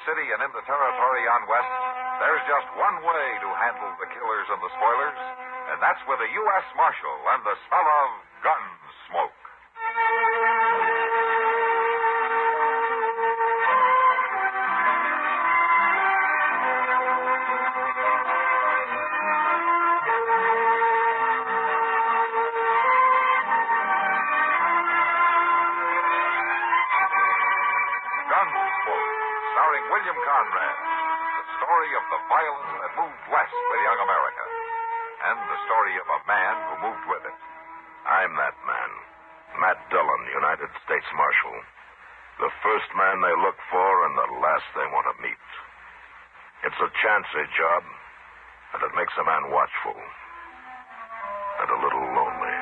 City and in the territory on West, there's just one way to handle the killers and the spoilers, and that's with a U.S. Marshal and the smell of Gunsmoke. Gunsmoke, starring William Conrad, the story of the violence that moved west with young America, and the story of a man who moved with it. I'm that man, Matt Dillon, United States Marshal. The first man they look for and the last they want to meet. It's a chancy job, and it makes a man watchful and a little lonely.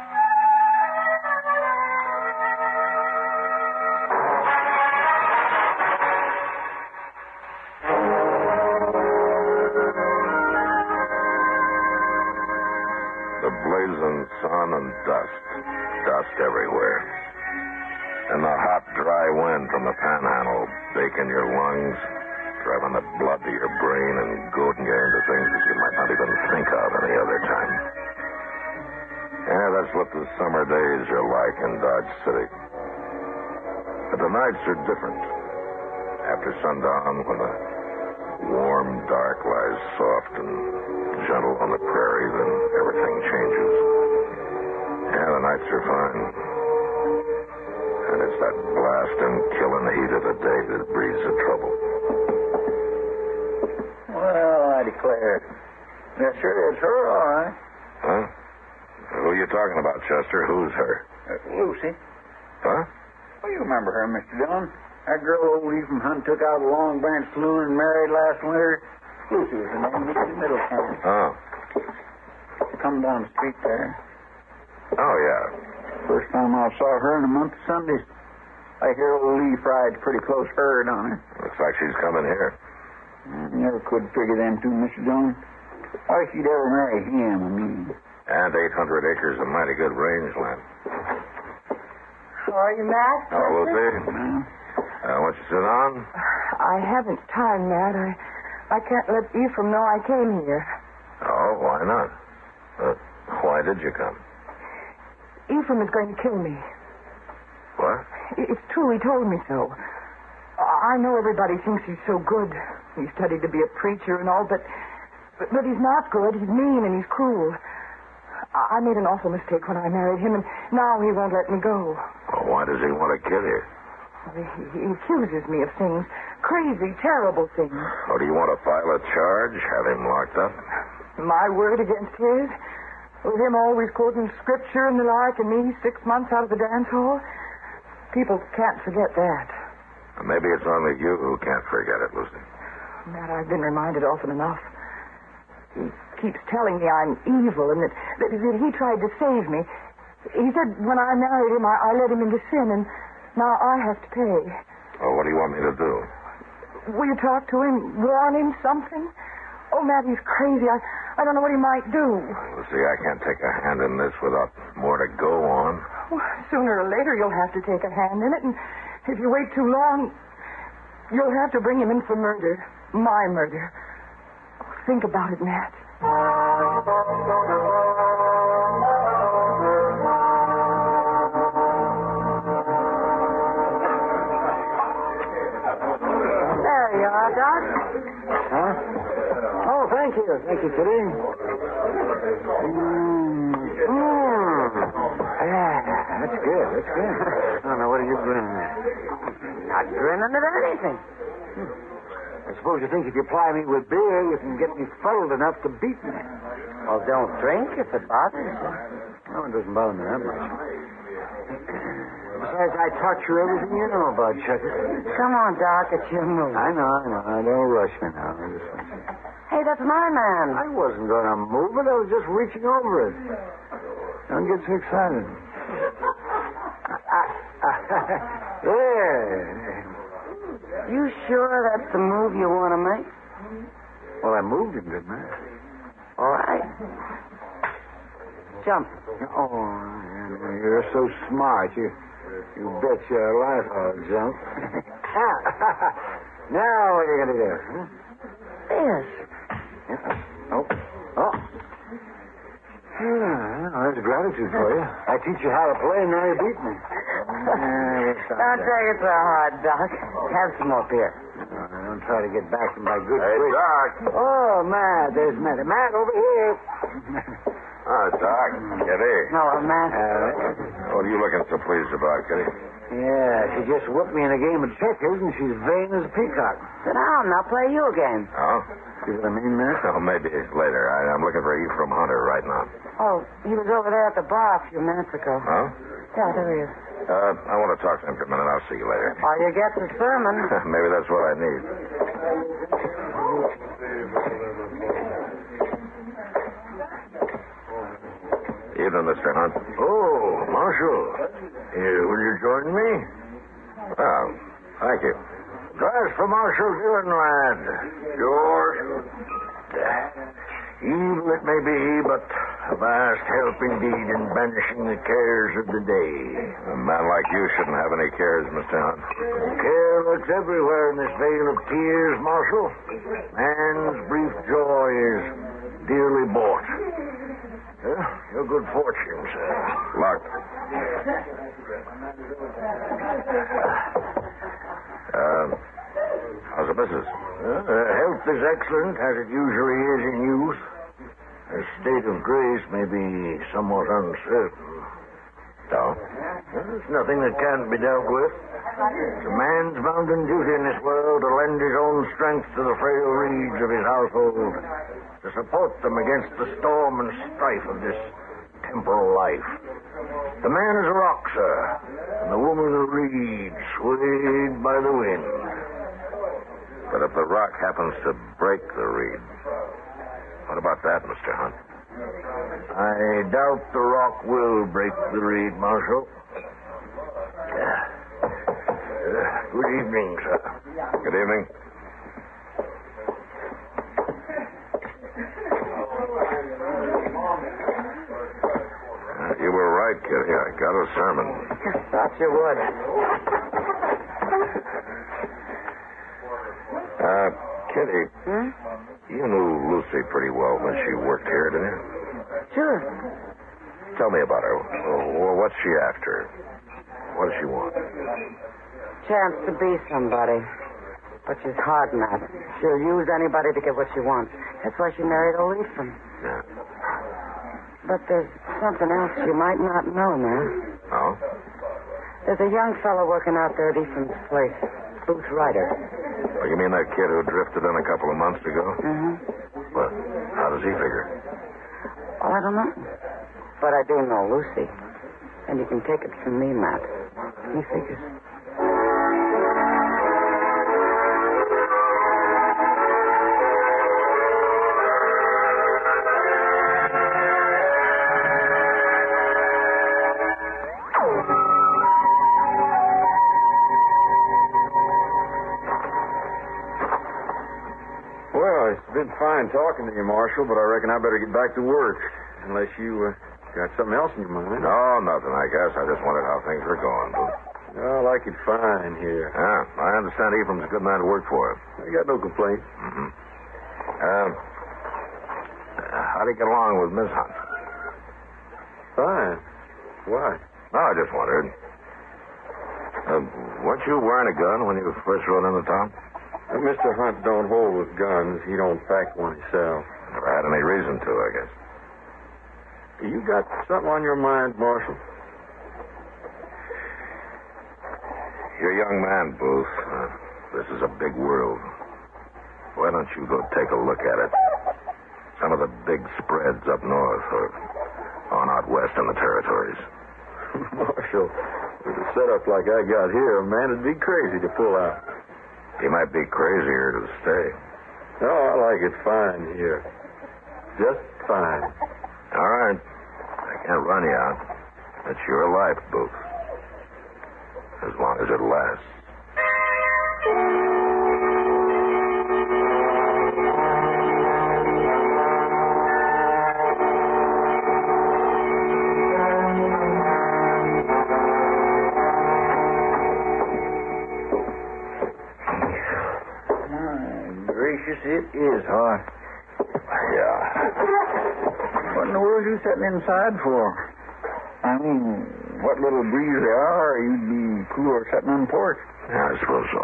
The blazing sun and dust everywhere. And the hot, dry wind from the panhandle baking your lungs, driving the blood to your brain and goading you into things that you might not even think of any other time. Yeah, that's what the summer days are like in Dodge City. But the nights are different. After sundown, when the warm dark lies soft and gentle on the prairie, then everything changes. Yeah, the nights are fine. And it's that blasting, killing heat of the day that breeds the trouble. Well, I declare. Yes, sir, it's her, all right. Huh? Who are you talking about, Chester? Who's her? Lucy. Huh? Well, you remember her, Mr. Dillon. That girl old Lee from Hunt took out of Long Branch Saloon and married last winter. Lucy was her name, Lucy Middleton. Oh. Come down the street there. Oh, yeah. First time I saw her in a month of Sundays. I hear old Lee Fried's pretty close herd on her. Looks like she's coming here. Never could figure them two, Mr. Dillon. Why she'd ever marry him, I mean. And 800 acres of mighty good rangeland. Are you, Matt? Hello, Lucy. Won't you sit down? I haven't time, Matt. I can't let Ephraim know I came here. Oh, why not? Why did you come? Ephraim is going to kill me. What? It's true. He told me so. I know everybody thinks he's so good. He studied to be a preacher and all, but he's not good. He's mean and he's cruel. I made an awful mistake when I married him, and now he won't let me go. Well, why does he want to kill you? He accuses me of things. Crazy, terrible things. Oh, do you want to file a charge? Have him locked up? My word against his? With him always quoting scripture and the like, and me 6 months out of the dance hall? People can't forget that. Maybe it's only you who can't forget it, Lucy. Matt, I've been reminded often enough. He keeps telling me I'm evil and that he tried to save me. He said when I married him, I led him into sin, and now I have to pay. Oh, what do you want me to do? Will you talk to him? Warn him something? Oh, Matt, he's crazy. I don't know what he might do. Lucy, I can't take a hand in this without more to go on. Well, sooner or later you'll have to take a hand in it, and if you wait too long, you'll have to bring him in for murder. My murder. Think about it, Matt. There you are, Doc. Huh? Oh, thank you. Thank you, Kitty. That's good. That's good. Oh, now, what are you grinning at? Not grinning at anything. I suppose you think if you ply me with beer, you can get me fuddled enough to beat me. Well, don't drink if it bothers you. No, it doesn't bother me that much. Besides, I taught you everything you know about Chucky. Come on, Doc, it's your move. I know. Don't rush me now. Hey, that's my man. I wasn't going to move it. I was just reaching over it. Don't get so excited. There. You sure that's the move you want to make? Well, I moved him, didn't I? All right. Jump. Oh, you're so smart. You bet your life I'll jump. Now what are you going to do? Huh? Yes. Oh. There's gratitude for you. I teach you how to play, and now you beat me. Don't take it so hard, Doc. Have some more beer. Don't try to get back to my good Hey, grace. Doc. Oh, Matt. There's Matt. Matt, over here. Oh, Doc. Kitty. No, Matt. What are you looking so pleased about, Kitty? Yeah, she just whooped me in a game of checkers, and she's vain as a peacock. Sit down. I'll play you a game. Oh? See what I mean, Matt? Oh, maybe later. I'm looking for Ephraim Hunter right now. Oh, he was over there at the bar a few minutes ago. Huh? Yeah, there he is. I want to talk to him for a minute. I'll see you later. All you get's a sermon. Maybe that's what I need. Evening, Mr. Hunt. Oh, Marshal. Will you join me? Well, thank you. Drive for Marshal Dillon, lad. Sure. Evil it may be, but a vast help indeed in banishing the cares of the day. A man like you shouldn't have any cares, Mr. Hunt. Care lurks everywhere in this vale of tears, Marshal. Man's brief joy is dearly bought. Your good fortune, sir. Luck. How's the business? Health is excellent, as it usually is in youth. The state of grace may be somewhat uncertain. No? There's nothing that can't be dealt with. It's a man's bounden duty in this world to lend his own strength to the frail reeds of his household, to support them against the storm and strife of this temporal life. The man is a rock, sir, and the woman a reed swayed by the wind. But if the rock happens to break the reed, what about that, Mr. Hunt? I doubt the rock will break the reed, Marshal. Good evening, sir. Good evening. You were right, Kitty. I got a sermon. Thought you would. Kitty, you knew Lucy pretty well when she worked here, didn't you? Sure. Tell me about her. What's she after? What does she want? Chance to be somebody. But she's hard, Matt. She'll use anybody to get what she wants. That's why she married old Ephraim. Yeah. But there's something else you might not know, Matt. Oh? There's a young fellow working out there at Ephraim's place. Booth Ryder. Oh, you mean that kid who drifted in a couple of months ago? Mm-hmm. Well, how does he figure? Well, I don't know. But I do know Lucy. And you can take it from me, Matt. He figures. Well, it's been fine talking to you, Marshal, but I reckon I better get back to work. Unless you got something else in your mind. No, nothing, I guess. I just wondered how things were going. I like it fine here. Yeah, I understand Ephraim's a good man to work for. I got no complaints. Mm-hmm. How do you get along with Miss Hunt? Fine. Why? No, I just wondered. Weren't you wearing a gun when you first rode into town? Mr. Hunt don't hold with guns. He don't pack one himself. Never had any reason to, I guess. You got something on your mind, Marshal? You're a young man, Booth. This is a big world. Why don't you go take a look at it? Some of the big spreads up north or on out west in the territories. Marshal, with a setup like I got here, a man would be crazy to pull out. He might be crazier to stay. No, I like it fine here. Just fine. All right. I can't run you out. It's your life, Booth. As long as it lasts. what? Yeah. What in the world are you sitting inside for? I mean, what little breeze there are, you'd be cooler sitting on the porch. Yeah, I suppose so.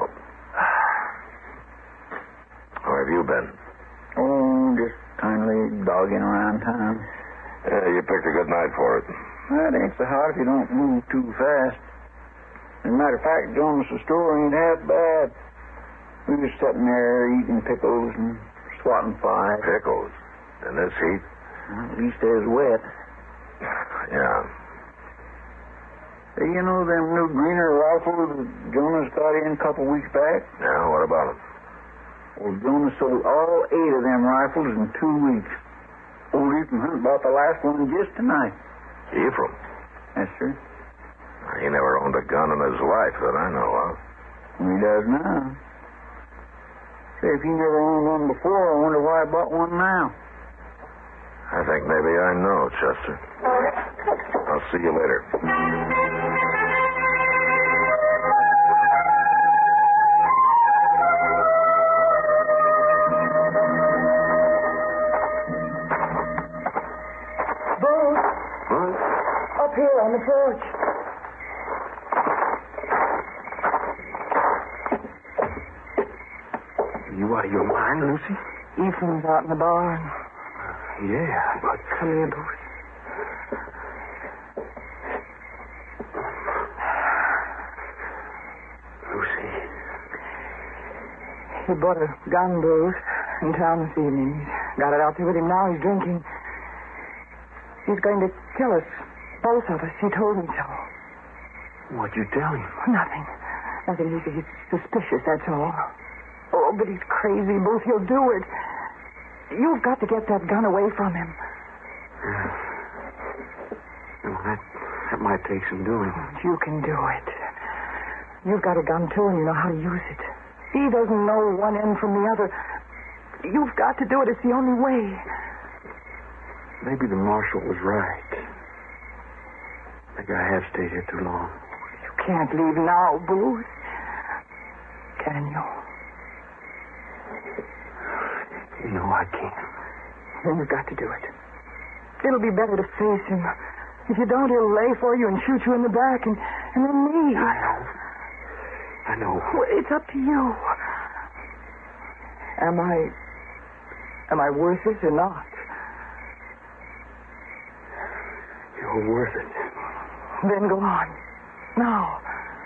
Where have you been? Oh, just kindly dogging around town. Yeah, you picked a good night for it. Well, it ain't so hot if you don't move too fast. As a matter of fact, Jonas' store ain't half bad. We was sitting there eating pickles and swatting flies. Pickles? In this heat? Well, at least there's wet. Yeah. Hey, you know them new Greener rifles that Jonas got in a couple weeks back? Yeah, what about them? Well, Jonas sold all 8 of them rifles in 2 weeks. Old Ephraim Hunt bought the last one just tonight. Ephraim? Yes, sir. He never owned a gun in his life that I know of. Well, he does now. Say, if he never owned one before, I wonder why he bought one now. I think maybe I know, Chester. I'll see you later. Boo, Huh? up here on the porch. You out of your mind, Lucy? Ephraim's out in the barn. Yeah, but... Come here, Booth. Lucy... He bought a gun, Bruce, in town this evening. He's got it out there with him now. He's drinking. He's going to kill us, both of us. He told me so. What'd you tell him? Nothing. He's suspicious, that's all. Oh, but he's crazy, Booth. He'll do it. You've got to get that gun away from him. Yeah. Well, that might take some doing. You can do it. You've got a gun, too, and you know how to use it. He doesn't know one end from the other. You've got to do it. It's the only way. Maybe the marshal was right. Maybe I have stayed here too long. You can't leave now, Booth. Can you? No, I can't. Then you've got to do it. It'll be better to face him. If you don't, he'll lay for you and shoot you in the back, and then me. I know. Well, it's up to you. Am I worth it or not? You're worth it. Then go on. Now.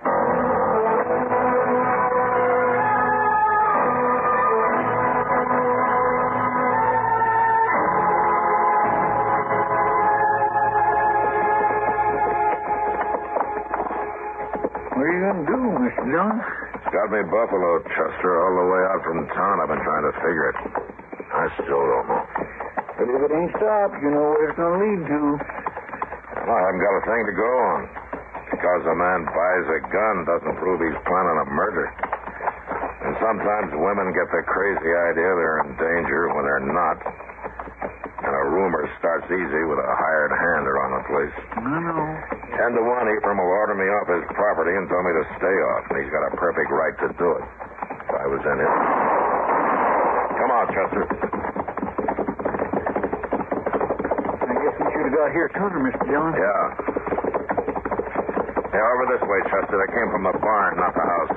What are you going to do, Mr. Jones? It's got me buffaloed, Chester, all the way out from town. I've been trying to figure it. I still don't know. But if it ain't stopped, you know where it's going to lead to. Well, I haven't got a thing to go on. Because a man buys a gun doesn't prove he's planning a murder. And sometimes women get the crazy idea they're in danger when they're not. And a rumor starts easy with a hired hand around the place. I know. 10 to 1, Ephraim will order me off his property and tell me to stay off. And he's got a perfect right to do it. If I was in it. Come on, Chester. I guess we should have got here sooner, Mr. Jones. Yeah. Yeah, over this way, Chester. They came from the barn, not the house.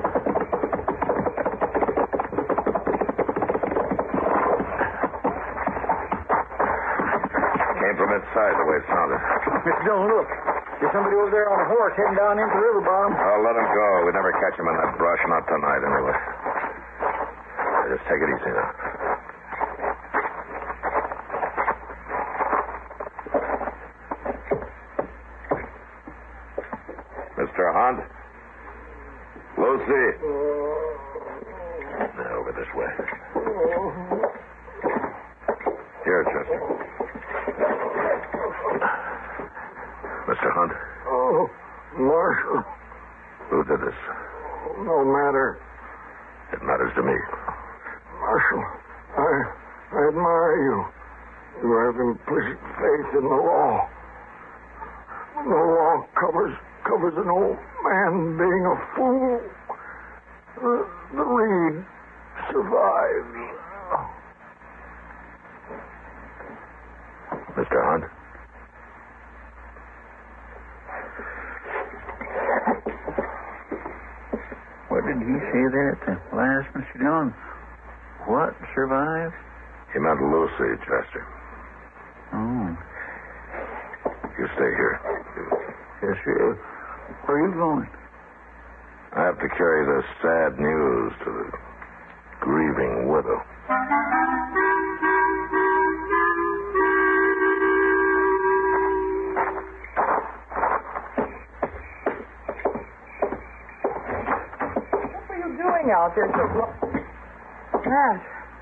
Came from inside the way it sounded. Mr. Jones, look. There's somebody over there on a horse heading down into the river bottom. Oh, let him go. We'd never catch him in that brush. Not tonight, anyway. Just take it easy now. Mr. Hunt? Lucy? Now, over this way. Here, Chester. Mr. Hunt? Oh, Marshal. Who did this? No matter. It matters to me. Marshal, I admire you. You have implicit faith in the law. The law covers an old man being a fool. The Reed survives. Mr. Hunt? What did he say there at the last, Mr. Dillon? What survived? He meant Lucy, Chester. Oh. You stay here. Yes, sir. Where are you going? I have to carry this sad news to the grieving widow. What were you doing out there so long? Matt.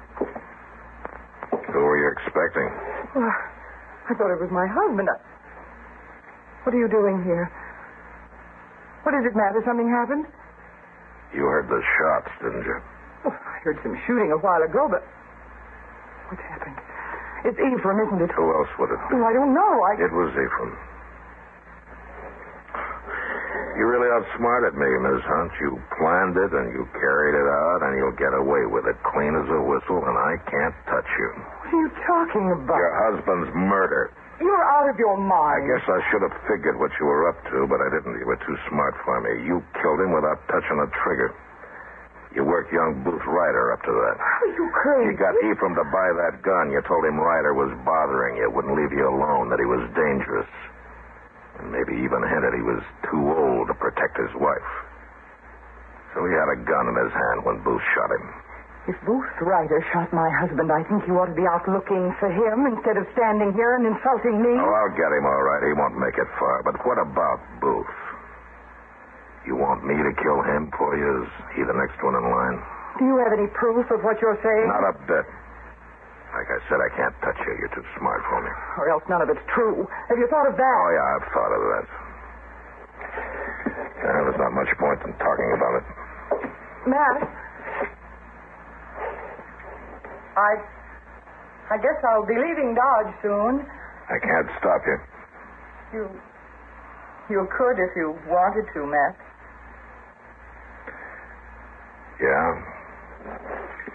Who were you expecting? Well, I thought it was my husband. What are you doing here? What is it, Matt? Has something happened? You heard the shots, didn't you? Oh, I heard some shooting a while ago, but what's happened? It's Ephraim, isn't it? Who else would it be? Oh, I don't know. It was Ephraim. You really outsmarted me, Miss Hunt. You planned it, and you carried it out, and you'll get away with it clean as a whistle, and I can't touch you. What are you talking about? Your husband's murder. You're out of your mind. I guess I should have figured what you were up to, but I didn't. You were too smart for me. You killed him without touching a trigger. You worked young Booth Ryder up to that. Are you crazy? You got Ephraim to buy that gun. You told him Ryder was bothering you, wouldn't leave you alone, that he was dangerous. And maybe even hinted he was too old to protect his wife. So he had a gun in his hand when Booth shot him. If Booth Ryder shot my husband, I think you ought to be out looking for him instead of standing here and insulting me. Oh, I'll get him all right. He won't make it far. But what about Booth? You want me to kill him for you? Is he the next one in line? Do you have any proof of what you're saying? Not a bit. Like I said, I can't touch you. You're too smart for me. Or else none of it's true. Have you thought of that? Oh, yeah, I've thought of that. There's not much point in talking about it. Matt? I guess I'll be leaving Dodge soon. I can't stop you. You could if you wanted to, Matt. Yeah?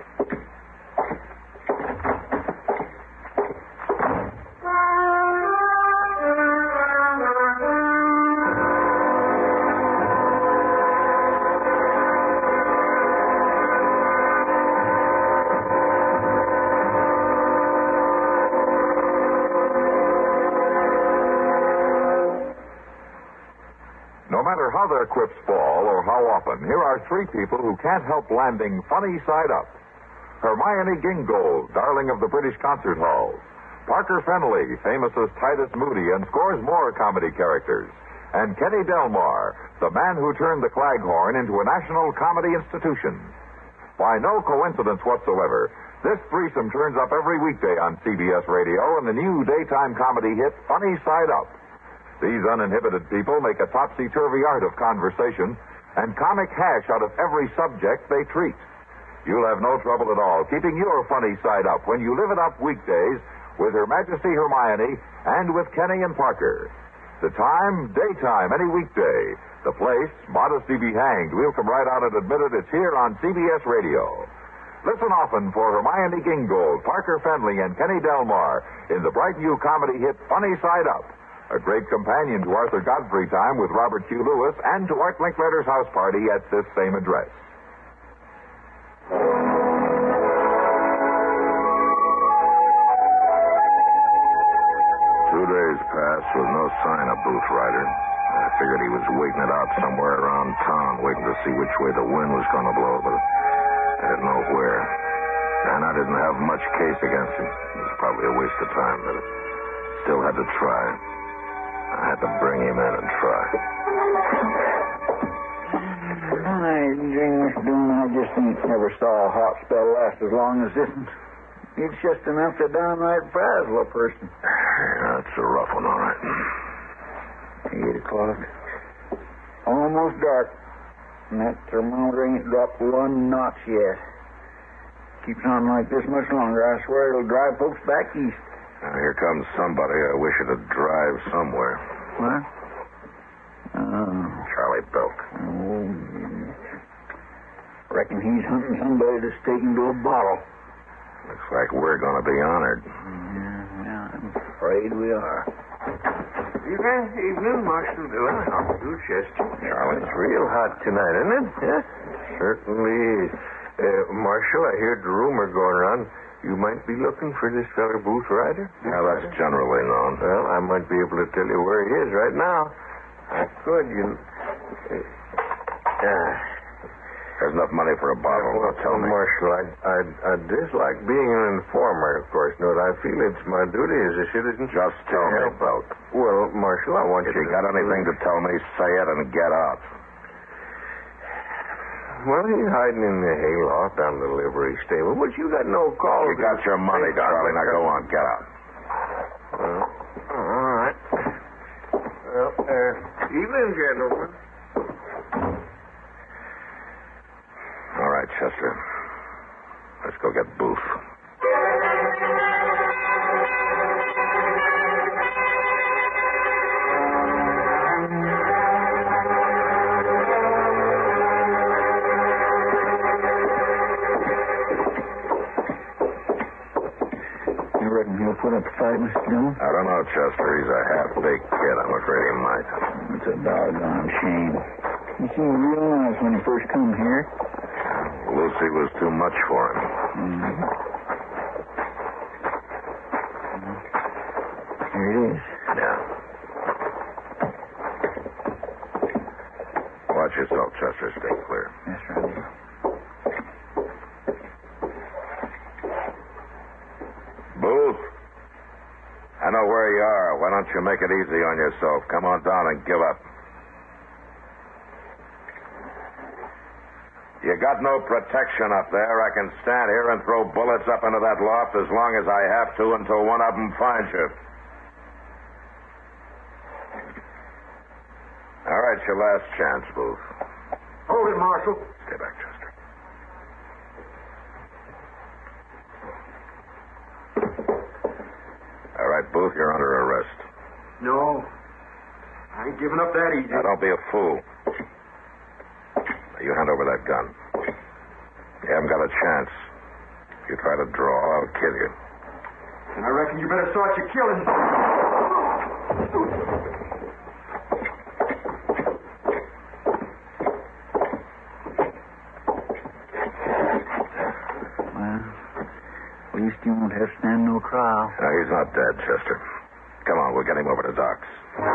No matter how their quips fall or how often, here are three people who can't help landing funny side up. Hermione Gingold, darling of the British concert halls. Parker Fennelly, famous as Titus Moody and scores more comedy characters. And Kenny Delmar, the man who turned the Claghorn into a national comedy institution. By no coincidence whatsoever, this threesome turns up every weekday on CBS Radio in the new daytime comedy hit Funny Side Up. These uninhibited people make a topsy-turvy art of conversation and comic hash out of every subject they treat. You'll have no trouble at all keeping your funny side up when you live it up weekdays with Her Majesty Hermione and with Kenny and Parker. The time, daytime, any weekday. The place, modesty be hanged. We'll come right out and admit it. It's here on CBS Radio. Listen often for Hermione Gingold, Parker Fennelly, and Kenny Delmar in the bright new comedy hit Funny Side Up. A great companion to Arthur Godfrey Time with Robert Q. Lewis and to Art Linkletter's house party at this same address. 2 days passed with no sign of Booth Ryder. I figured he was waiting it out somewhere around town, waiting to see which way the wind was going to blow, but I didn't know where. And I didn't have much case against him. It was probably a waste of time, but I still had to try. I had to bring him in and try. Mr. Dillon, I just never saw a hot spell last as long as this one. It's just enough to downright frazzle a person. Yeah, that's a rough one, all right. 8 o'clock. Almost dark. And that thermometer ain't dropped 1 notch yet. Keeps on like this much longer, I swear it'll drive folks back east. Now, here comes somebody. I wish it'd drive somewhere. What? Charlie Belk. Oh, reckon he's hunting somebody to stake him to a bottle. Looks like we're going to be honored. Yeah, I'm afraid we are. Evening, Marshal Dillon. How are you, Chester? Charlie. It's real hot tonight, isn't it? Yeah, certainly is. Marshal, I heard the rumor going around. You might be looking for this feller Booth Ryder. Yeah, that's generally known. Well, I might be able to tell you where he is right now. I could, There's enough money for a bottle. Now tell me. Marshal, I'd dislike being an informer, of course. No, I feel it's my duty as a citizen. Just tell me, Buck. Well, Marshal, I want If you you got anything to tell me, say it and get out. Well, he's hiding in the hayloft down the livery stable, but you got no call. You got your money, Charlie. Now go on, get out. Well, all right. Well, evening, gentlemen. All right, Chester. Let's go get Booth. You reckon he'll put up a fight, Mr. Dillon? I don't know, Chester. He's a half-baked kid. I'm afraid he might. It's a doggone shame. He seemed real nice when he first come here. Lucy was too much for him. Here it is. Yeah. Watch yourself, Chester. Stay clear. That's right. Booth. I know where you are. Why don't you make it easy on yourself? Come on down and give up. You got no protection up there. I can stand here and throw bullets up into that loft as long as I have to until one of them finds you. All right, your last chance, Booth. Hold it, Marshal. Stay back, Chester. All right, Booth, you're under arrest. No. I ain't giving up that easy. Now, don't be a fool. Now, you hand over that gun. You haven't got a chance. If you try to draw, I'll kill you. And I reckon you better start your killing. Well, at least you won't have to stand no trial. No, he's not dead, Chester. Come on, we'll get him over to Doc's.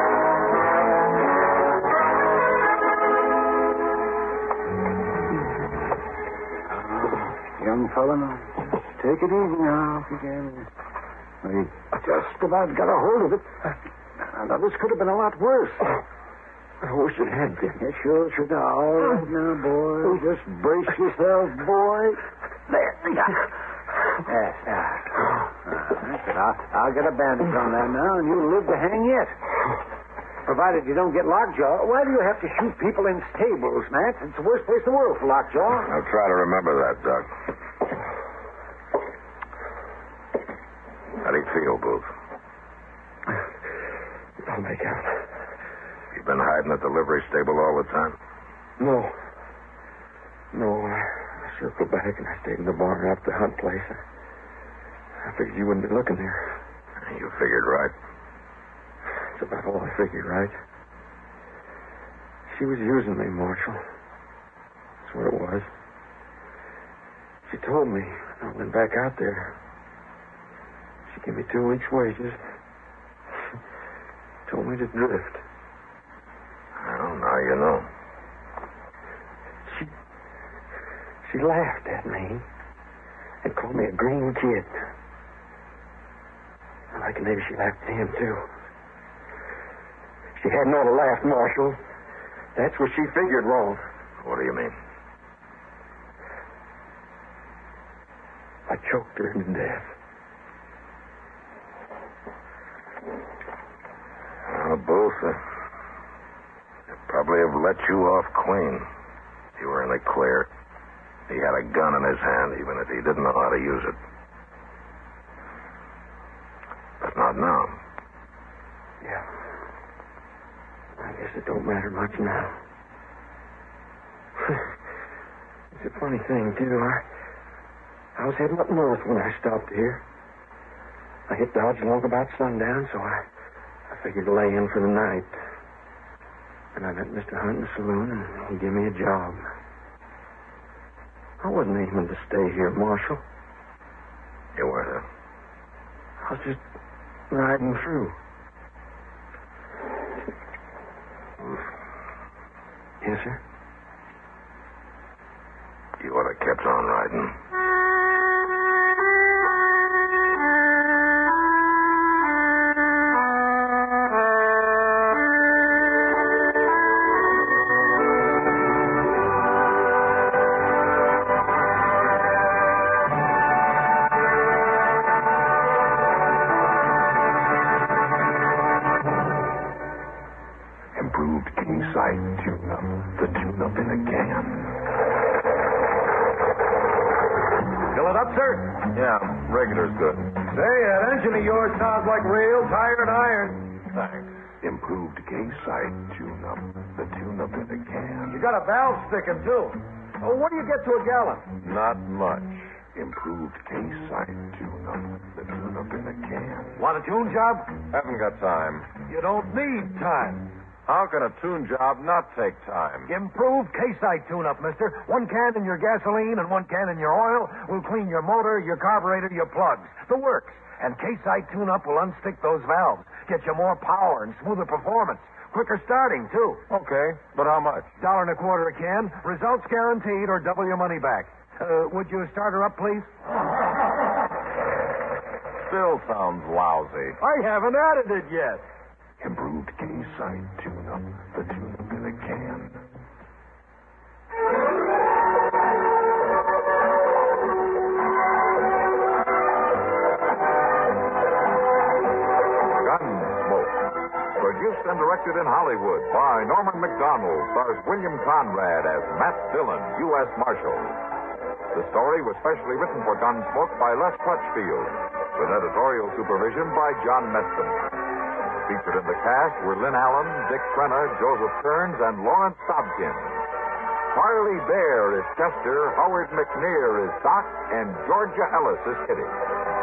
Young fella, now, take it easy now, if you can. We just about got a hold of it. Now, this could have been a lot worse. I wish it had been. Yeah, sure. Now, all right now, boy. Just brace yourself, boy. There. Yes, that's it. I'll get a bandage on that now, and you'll live to hang yet. Provided you don't get lockjaw. Why do you have to shoot people in stables, Matt? It's the worst place in the world for lockjaw. I'll try to remember that, Doc. How do you feel, Booth? I'll make out. You've been hiding at the livery stable all the time? No. I circled back and I stayed in the barn after the hunt place. I figured you wouldn't be looking there. You figured right. That's about all I figured, right? She was using me, Marshal. That's what it was. She told me when I went back out there. She gave me 2 weeks' wages. Told me to drift. Well, now you know. She laughed at me and called me a green kid. I reckon maybe she laughed at him, too. She hadn't ought to laugh, Marshal. That's what she figured wrong. What do you mean? I choked her to death. Well, Booth, they probably have let you off clean. You were in the clear. He had a gun in his hand, even if he didn't know how to use it. But not now. Yeah. I guess it don't matter much now. It's a funny thing, too. I I was heading up north when I stopped here. I hit Dodge Log about sundown, so I figured to lay in for the night. And I met Mr. Hunt in the saloon, and he gave me a job. I wasn't aiming to stay here, Marshal. You weren't, I was just riding through. Yes, sir? You ought to have kept on riding. Improved King-Sight tune-up. The tune-up in a can. Fill it up, sir? Yeah, regular's good. Say, that engine of yours sounds like real tired iron. Thanks. Improved King-Sight tune-up. The tune-up in a can. You got a valve sticking, too. Oh, what do you get to a gallon? Not much. Improved King-Sight tune-up. The tune-up in a can. Want a tune job? Haven't got time. You don't need time. How can a tune job not take time? Improved K-Sight tune-up, mister. 1 can in your gasoline and 1 can in your oil will clean your motor, your carburetor, your plugs. The works. And K-Sight tune-up will unstick those valves, get you more power and smoother performance. Quicker starting, too. Okay, but how much? $1.25 a can. Results guaranteed or double your money back. Would you start her up, please? Still sounds lousy. I haven't added it yet. Improved King-Sight tune-up. The tune-up in a can. Gunsmoke. Produced and directed in Hollywood by Norman McDonald, stars William Conrad as Matt Dillon, U.S. Marshal. The story was specially written for Gunsmoke by Les Crutchfield, with editorial supervision by John Meston. Featured in the cast were Lynn Allen, Dick Crenna, Joseph Kearns, and Lawrence Dobkin. Harley Bear is Chester, Howard McNear is Doc, and Georgia Ellis is Kitty.